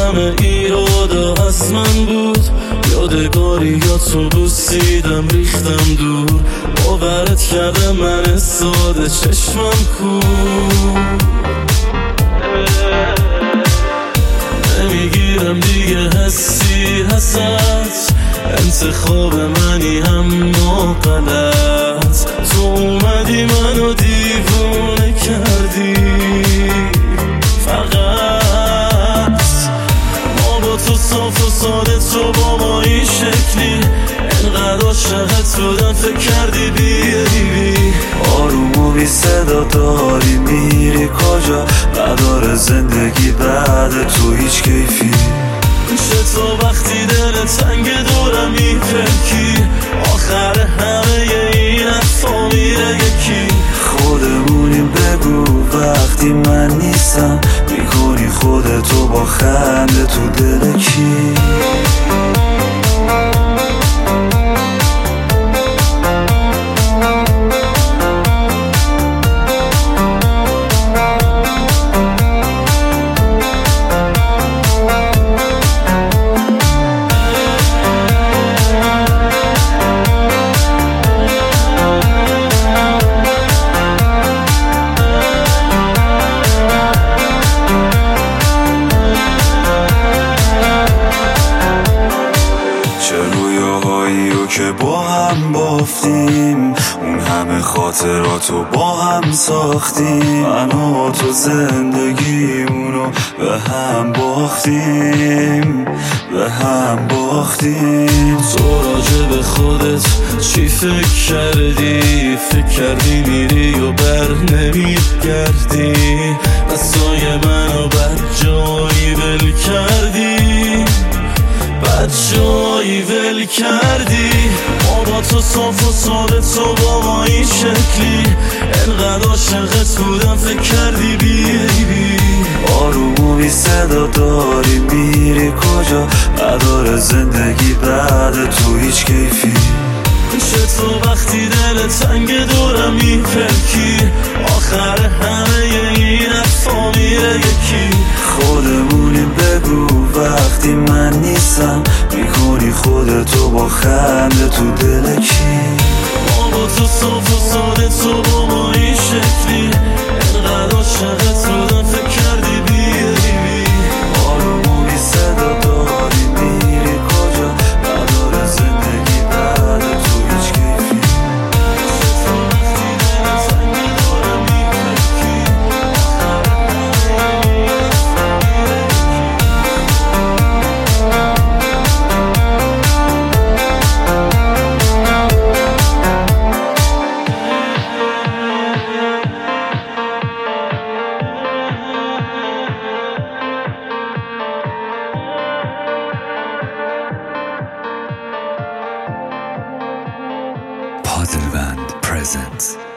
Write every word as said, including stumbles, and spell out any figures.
همه ایرادا از من بود، یادگاری یا تو بوسیدم ریختم دور، باورت کرده من ساده چشمم کور. نمیگیرم دیگه حسی هست، انتخاب منی اما غلط. تو اومدی منو دیوونه کردی، فقط ما با تو صاف و ساده، تو با ما این شکلی، انقدر عاشقت بودم فکر کردی بیایی. آروم و بی صدا داری میری کجا؟ نداره زندگی بعد تو هیچ کیفی. چطور وقتی دل تنگ دورم میپکی، آخر همه این حرفا میره یکی. خودمونیم بگو وقتی من نیستم، میکنی خودتو با خنده تو دل کی؟ که با هم بافتیم، اون همه خاطراتو با هم ساختیم، من و تو زندگیمونو به هم باختیم، به هم باختیم. تو راجع به خودت چی فکر کردی؟ فکر کردی میری و بر نمیگردی، دستای منو بد جایی ول کردی، بد جایی ول کردی. ما با تو صاف و ساده، تو با ما این شکلی، انقدر عاشقت بودم فکر کردی بیایی. آروم و بی صدا داری میری کجا؟ نداره زندگی بعد تو هیچ کیفی. چطور وقتی دل تنگ دورم میپکی، آخر همه این حرفا میره یکی. خودمونیم بگو وقتی من نیستم، میکنی خودتو با خنده تو دل کی؟ ما با تو صاف و ساده، تو با ما این شکلی، انقدر عاشقت بودم فکر کردی بیایی. آروم و بی صدا داری میری کجا؟ نداره زندگی بعد تو هیچ کیفی. چطور وقتی دل تنگ دورم میپکی، آخر همه این حرفا میره Padelband presents